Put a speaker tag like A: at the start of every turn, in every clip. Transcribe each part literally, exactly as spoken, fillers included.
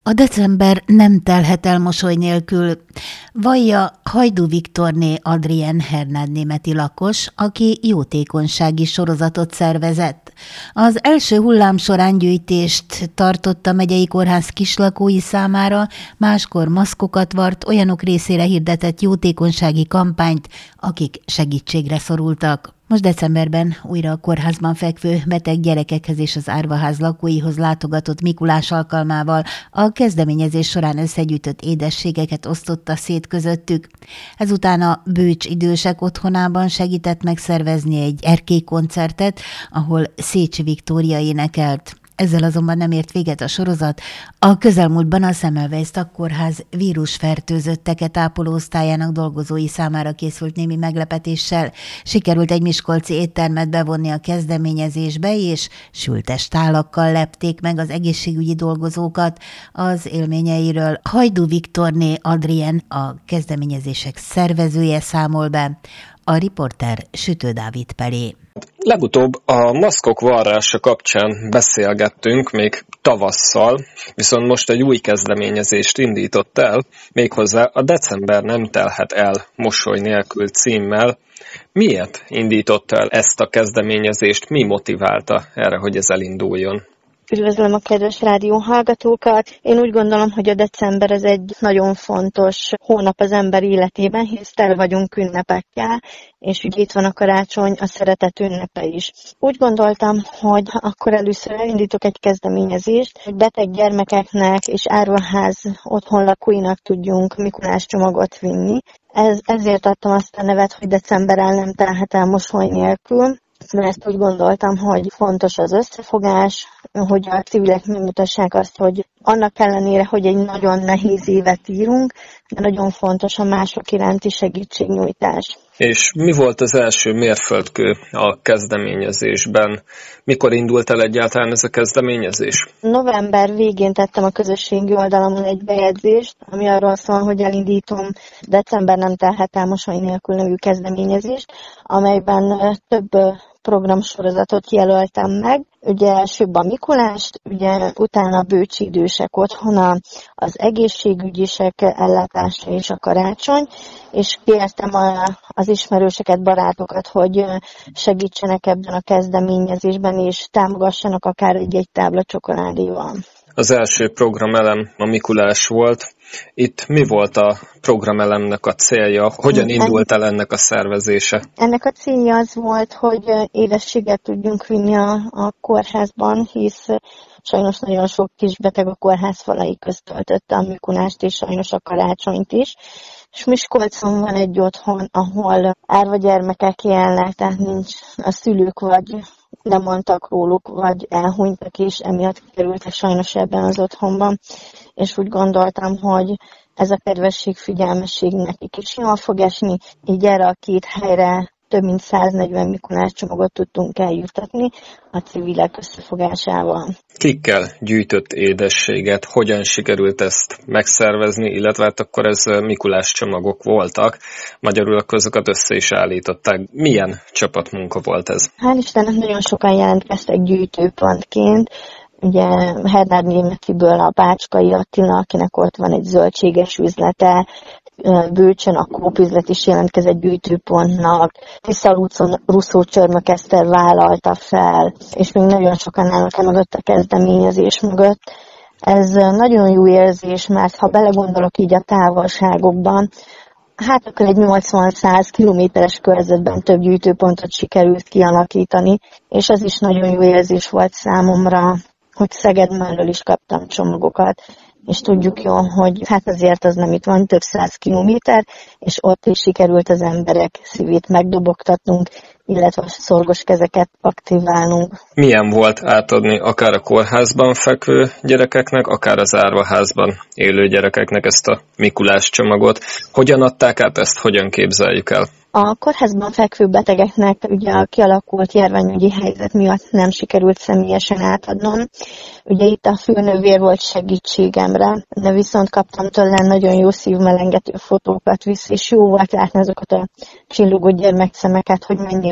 A: A december nem telhet el mosoly nélkül, vallja Hajdú Viktorné Adrien Hernád németi lakos, aki jótékonysági sorozatot szervezett. Az első hullám során gyűjtést tartott a megyei kórház kislakói számára, máskor maszkokat vart, olyanok részére hirdetett jótékonysági kampányt, akik segítségre szorultak. Most decemberben újra a kórházban fekvő beteg gyerekekhez és az árvaház lakóihoz látogatott Mikulás alkalmával a kezdeményezés során összegyűjtött édességeket osztotta szét közöttük. Ezután a Bőcs idősek otthonában segített megszervezni egy erkélykoncertet, ahol Szécsi Viktória énekelt. Ezzel azonban nem ért véget a sorozat. A közelmúltban a Semmelweis Szakkórház vírusfertőzötteket ápoló osztályának dolgozói számára készült némi meglepetéssel. Sikerült egy miskolci éttermet bevonni a kezdeményezésbe, és sültes tálakkal lepték meg az egészségügyi dolgozókat. Az élményeiről Hajdú Viktorné Adrien, a kezdeményezések szervezője számol be. A riporter Sütő Dávid Pelé.
B: Legutóbb a maszkok varrása kapcsán beszélgettünk még tavasszal, viszont most egy új kezdeményezést indított el, méghozzá a December nem telhet el mosoly nélkül címmel. Miért indította el ezt a kezdeményezést, mi motiválta erre, hogy ez elinduljon?
C: Üdvözlöm a kedves rádióhallgatókat! Én úgy gondolom, hogy a december ez egy nagyon fontos hónap az ember életében, hisz tele vagyunk ünnepekkel, és ugye itt van a karácsony, a szeretet ünnepe is. Úgy gondoltam, hogy akkor először elindítok egy kezdeményezést, hogy beteg gyermekeknek és árvaház otthon lakóinak tudjunk Mikulás csomagot vinni. Ez, ezért adtam azt a nevet, hogy december el nem telhet el mosoly nélkül. Mert úgy gondoltam, hogy fontos az összefogás, hogy a civilek megmutassák azt, hogy annak ellenére, hogy egy nagyon nehéz évet írunk, de nagyon fontos a mások iránti segítségnyújtás.
B: És mi volt az első mérföldkő a kezdeményezésben? Mikor indult el egyáltalán ez a kezdeményezés?
C: November végén tettem a közösségi oldalamon egy bejegyzést, ami arról szól, hogy elindítom December nem telhet el mosoly nélkül nevű kezdeményezést, amelyben több programsorozatot jelöltem meg. Ugye elsőbb a Mikulást, ugye utána a Bőcsi idősek otthona, az egészségügyisek ellátása és a karácsony, és kértem a, az ismerőseket, barátokat, hogy segítsenek ebben a kezdeményezésben, és támogassanak akár egy-egy tábla csokoládéval.
B: Az első programelem a Mikulás volt. Itt mi volt a programelemnek a célja? Hogyan indult el ennek a szervezése?
C: Ennek a célja az volt, hogy édességet tudjunk vinni a, a kórházban, hisz sajnos nagyon sok kisbeteg a kórház falai közt töltötte a Mikulást, és sajnos a karácsonyt is. És Miskolcon van egy otthon, ahol árva gyermekek élnek, tehát nincs a szülők vagy lemondtak róluk, vagy elhunytak, és emiatt kerültek sajnos ebben az otthonban. És úgy gondoltam, hogy ez a kedvesség, figyelmesség nekik is jól fog esni, így erre a két helyre több mint száznegyven Mikulás csomagot tudtunk eljuttatni a civilek összefogásával.
B: Kikkel gyűjtött édességet, hogyan sikerült ezt megszervezni, illetve hát akkor ez Mikulás csomagok voltak, magyarul akkor azokat össze is állították. Milyen csapatmunka volt ez?
C: Hál' Istennek nagyon sokan jelentkeztek gyűjtőpontként. Ugye Hernád németiből a Bácskai Attila, akinek ott van egy zöldséges üzlete, Bőcsön a Coop üzlet is jelentkezett gyűjtőpontnak, Tiszalúcon Russzó Csörmök Eszter vállalta fel, és még nagyon sokan állnak el mögött a kezdeményezés mögött. Ez nagyon jó érzés, mert ha belegondolok így a távolságokban, hát akkor egy nyolcvan-száz kilométeres körzetben több gyűjtőpontot sikerült kialakítani, és ez is nagyon jó érzés volt számomra, hogy Szegedről is kaptam csomagokat, és tudjuk jól, hogy hát azért az nem itt van, több száz kilométer, és ott is sikerült az emberek szívét megdobogtatnunk, illetve a szorgos kezeket aktiválnunk.
B: Milyen volt átadni akár a kórházban fekvő gyerekeknek, akár az árvaházban élő gyerekeknek ezt a Mikulás csomagot? Hogyan adták át ezt, hogyan képzeljük el?
C: A kórházban fekvő betegeknek ugye a kialakult járványügyi helyzet miatt nem sikerült személyesen átadnom. Ugye itt a főnővér volt segítségemre, de viszont kaptam tőle nagyon jó szívmelengető fotókat vissza, és jó volt látni azokat a csillogó gyermekszemeket, hogy mennyire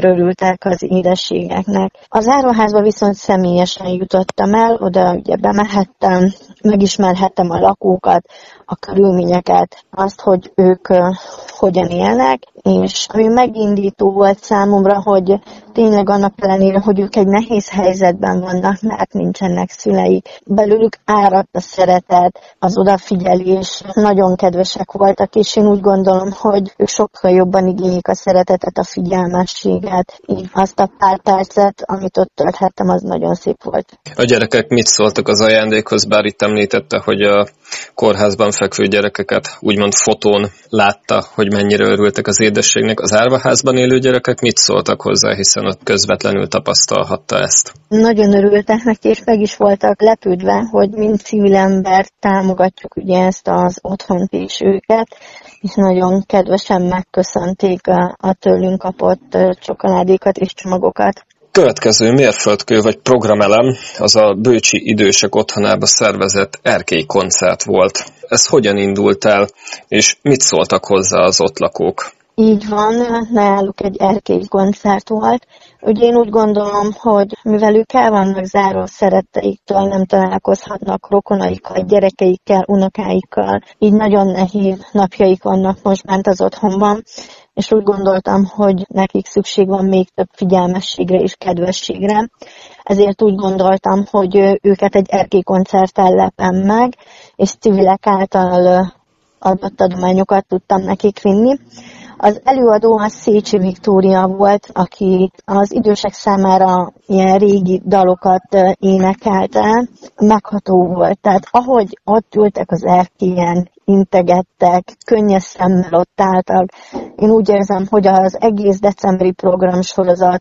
C: annyira örültek az édességeknek. Az áruházba viszont személyesen jutottam el, oda ugye bemehettem, megismerhettem a lakókat, a körülményeket, azt, hogy ők uh, hogyan élnek, és ami megindító volt számomra, hogy tényleg annak ellenére, hogy ők egy nehéz helyzetben vannak, mert nincsenek szüleik. Belőlük áradt a szeretet, az odafigyelés, nagyon kedvesek voltak, és én úgy gondolom, hogy ők sokkal jobban igénylik a szeretetet, a figyelmességet. Így azt a pár percet, amit ott tölthettem, az nagyon szép volt.
B: A gyerekek mit szóltak az ajándékhoz, bár itt említette, hogy a kórházban fekvő gyerekeket úgymond fotón látta, hogy mennyire örültek az édességnek. Az árvaházban élő gyerekek mit szóltak hozzá, hiszen ott közvetlenül tapasztalhatta ezt?
C: Nagyon örültek neki, és meg is voltak lepődve, hogy mint civil ember támogatjuk ugye ezt az otthont és őket, és nagyon kedvesen megköszönték a, a tőlünk kapott csokoládékat és csomagokat.
B: Következő mérföldkő vagy programelem az a Bőcsi Idősek Otthonába szervezett erkélykoncert volt. Ez hogyan indult el, és mit szóltak hozzá az ott lakók?
C: Így van, náluk egy erkélykoncert volt. Ugye én úgy gondolom, hogy mivel ők el vannak zárva szeretteiktől, nem találkozhatnak rokonaikkal, gyerekeikkel, unokáikkal, így nagyon nehéz napjaik vannak most bent az otthonban, és úgy gondoltam, hogy nekik szükség van még több figyelmességre és kedvességre. Ezért úgy gondoltam, hogy őket egy erkélykoncerttel lepem meg, és civilek által adott adományokat tudtam nekik vinni. Az előadó a Szécsi Viktória volt, aki az idősek számára ilyen régi dalokat énekelte, megható volt. Tehát ahogy ott ültek az erkélyen, integettek, könnyes szemmel ott álltak, én úgy érzem, hogy az egész decemberi programsorozat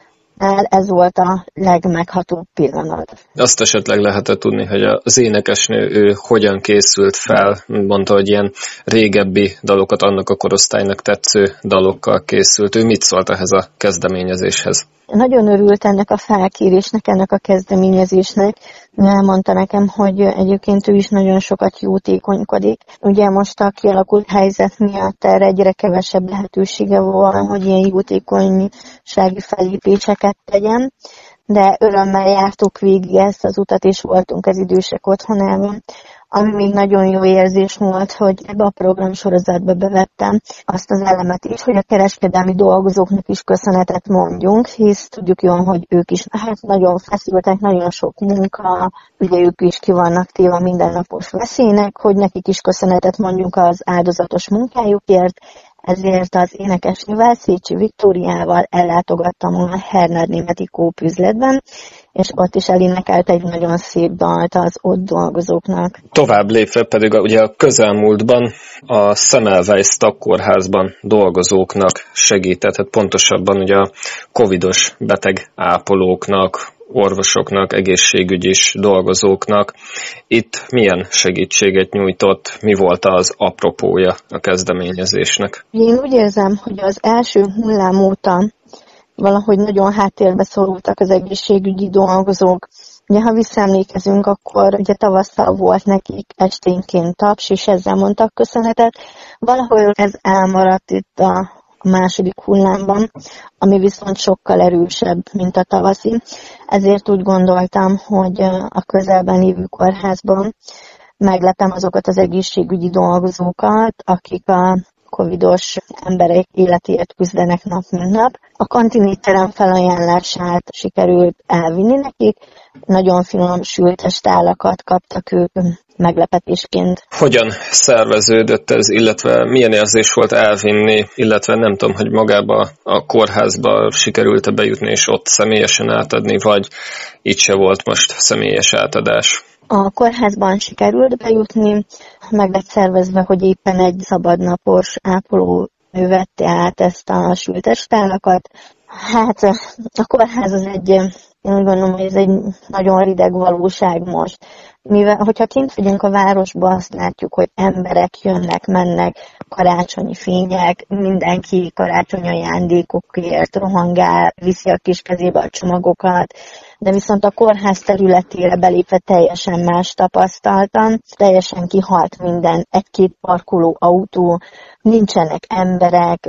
C: ez volt a legmeghatóbb pillanat.
B: Azt esetleg lehetett tudni, hogy az énekesnő ő hogyan készült fel, mondta, hogy ilyen régebbi dalokat, annak a korosztálynak tetsző dalokkal készült. Ő mit szólt ehhez a kezdeményezéshez?
C: Nagyon örült ennek a felkérésnek, ennek a kezdeményezésnek. Elmondta nekem, hogy egyébként ő is nagyon sokat jótékonykodik. Ugye most a kialakult helyzet miatt erre egyre kevesebb lehetősége van, hogy ilyen jótékonysági fellépéseket tegyen, de örömmel jártuk végig ezt az utat, és voltunk az idősek otthonában. Ami még nagyon jó érzés volt, hogy ebbe a programsorozatba bevettem azt az elemet is, hogy a kereskedelmi dolgozóknak is köszönetet mondjunk, hisz tudjuk jól, hogy ők is hát nagyon feszültek, nagyon sok munka, ugye ők is ki vannak téve mindennapos veszélynek, hogy nekik is köszönetet mondjunk az áldozatos munkájukért. Ezért az énekesnővel, Szécsi Viktóriával ellátogattam a Hernád németi kópüzletben, és ott is elénekelt egy nagyon szép dalt az ott dolgozóknak.
B: Tovább lépve pedig a, ugye a közelmúltban a Semmelweis Tagkórházban dolgozóknak segített, hát pontosabban ugye a covidos beteg ápolóknak, orvosoknak, egészségügyis dolgozóknak. Itt milyen segítséget nyújtott, mi volt az apropója a kezdeményezésnek?
C: Én úgy érzem, hogy az első hullám óta valahogy nagyon háttérbe szorultak az egészségügyi dolgozók. Ugye, ha visszaemlékezünk, akkor ugye tavasszal volt nekik esténként taps, és ezzel mondtak köszönetet. Valahol ez elmaradt itt a a második hullámban, ami viszont sokkal erősebb, mint a tavaszi. Ezért úgy gondoltam, hogy a közelben lévő kórházban meglepem azokat az egészségügyi dolgozókat, akik a covidos emberek életéért küzdenek nap mint nap. A kantinétterem felajánlását sikerült elvinni nekik, nagyon finom sültes tálakat kaptak ők meglepetésként.
B: Hogyan szerveződött ez, illetve milyen érzés volt elvinni, illetve nem tudom, hogy magába a kórházba sikerült-e bejutni és ott személyesen átadni, vagy itt se volt most személyes átadás?
C: A kórházban sikerült bejutni, meg lett szervezve, hogy éppen egy szabadnapos ápoló ő vette át ezt a sültes tálakat. Hát a kórház az egy, én gondolom, hogy ez egy nagyon rideg valóság most. Mivel, hogyha kint vagyunk a városban, azt látjuk, hogy emberek jönnek, mennek, karácsonyi fények, mindenki karácsonyi ajándékokért rohangál, viszi a kis kezébe a csomagokat, de viszont a kórház területére belépve teljesen más tapasztaltam, teljesen kihalt minden, egy-két parkoló autó, nincsenek emberek,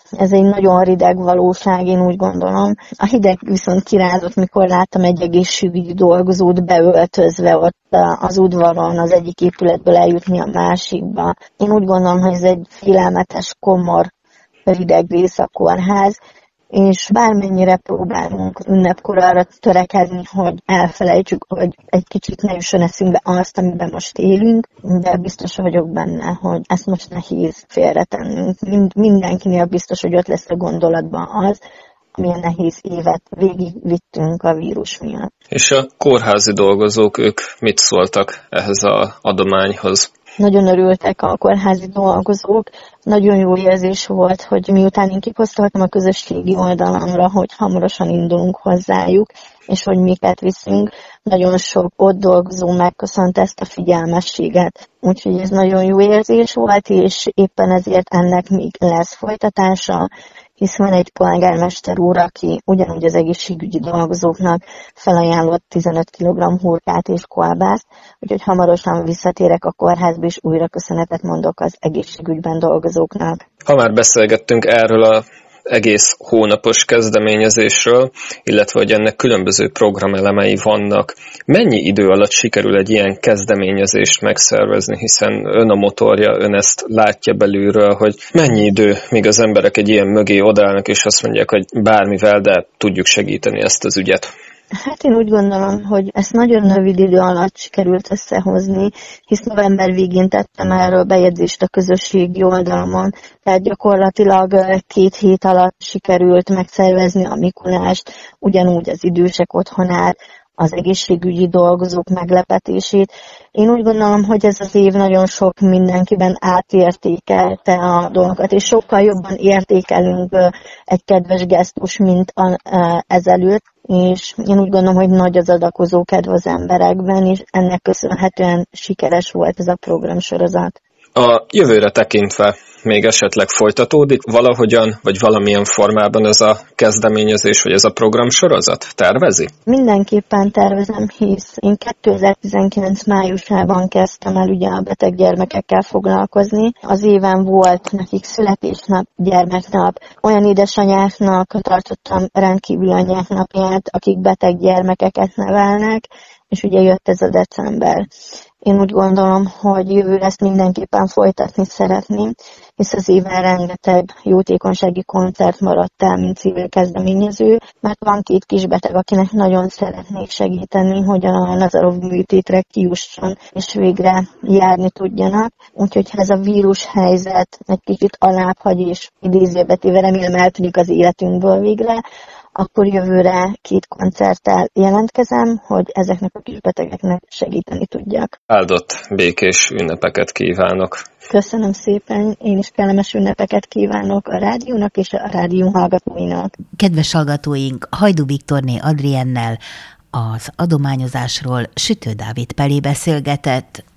C: Ez egy nagyon rideg valóság, én úgy gondolom. A hideg viszont kirázott, mikor láttam egy egészségügyi dolgozót beöltözve ott az udvaron, az egyik épületből eljutni a másikba. Én úgy gondolom, hogy ez egy félelmetes, komor, rideg rész a kórház, és bármennyire próbálunk ünnepkor arra törekedni, hogy elfelejtsük, hogy egy kicsit ne jusson eszünkbe azt, amiben most élünk, de biztos vagyok benne, hogy ezt most nehéz félretennünk. Mind, mindenkinél biztos, hogy ott lesz a gondolatban az, milyen nehéz évet végigvittünk a vírus miatt.
B: És a kórházi dolgozók, ők mit szóltak ehhez az adományhoz?
C: Nagyon örültek a kórházi dolgozók. Nagyon jó érzés volt, hogy miután én kiposztoltam a közösségi oldalamra, hogy hamarosan indulunk hozzájuk, és hogy miket viszünk. Nagyon sok ott dolgozó megköszönt ezt a figyelmességet. Úgyhogy ez nagyon jó érzés volt, és éppen ezért ennek még lesz folytatása, hisz van egy polgármester úr, aki ugyanúgy az egészségügyi dolgozóknak felajánlott tizenöt kilogramm hurkát és kolbászt, úgyhogy hamarosan visszatérek a kórházba, és újra köszönetet mondok az egészségügyben dolgozóknak.
B: Ha már beszélgettünk erről a egész hónapos kezdeményezésről, illetve hogy ennek különböző programelemei vannak. Mennyi idő alatt sikerül egy ilyen kezdeményezést megszervezni, hiszen ön a motorja, ön ezt látja belülről, hogy mennyi idő, míg az emberek egy ilyen mögé odállnak, és azt mondják, hogy bármivel, de tudjuk segíteni ezt az ügyet.
C: Hát én úgy gondolom, hogy ezt nagyon rövid idő alatt sikerült összehozni, hisz november végén tettem erről bejegyzést a közösségi oldalamon, tehát gyakorlatilag két hét alatt sikerült megszervezni a Mikulást, ugyanúgy az idősek otthonát, az egészségügyi dolgozók meglepetését. Én úgy gondolom, hogy ez az év nagyon sok mindenkiben átértékelte a dolgokat, és sokkal jobban értékelünk egy kedves gesztus, mint ezelőtt, és én úgy gondolom, hogy nagy az adakozó kedv az emberekben, és ennek köszönhetően sikeres volt ez a programsorozat.
B: A jövőre tekintve még esetleg folytatódik valahogyan, vagy valamilyen formában ez a kezdeményezés, vagy ez a programsorozat? Tervezi?
C: Mindenképpen tervezem, hisz én kétezer-tizenkilenc májusában kezdtem el ugye a beteg gyermekekkel foglalkozni. Az éven volt nekik születésnap, gyermeknap. Olyan édesanyáknak tartottam rendkívül anyák napját, akik beteg gyermekeket nevelnek, és ugye jött ez a december. Én úgy gondolom, hogy jövőre ezt mindenképpen folytatni szeretném, hisz az éven rengeteg jótékonysági koncert maradt el, mint civil kezdeményező, mert van két kisbeteg, akinek nagyon szeretnék segíteni, hogy a Nazarov műtétre kijusson, és végre járni tudjanak. Úgyhogy ha ez a vírus helyzet egy kicsit alább hagy, és idézőbe téve remélem eltűnik az életünkből végre, akkor jövőre két koncerttel jelentkezem, hogy ezeknek a kisbetegeknek segíteni tudjak.
B: Áldott békés ünnepeket kívánok!
C: Köszönöm szépen, én is kellemes ünnepeket kívánok a rádiónak és a rádió hallgatóinak.
A: Kedves hallgatóink, Hajdú Viktorné Adriennel az adományozásról Sütő Dávid Peli beszélgetett.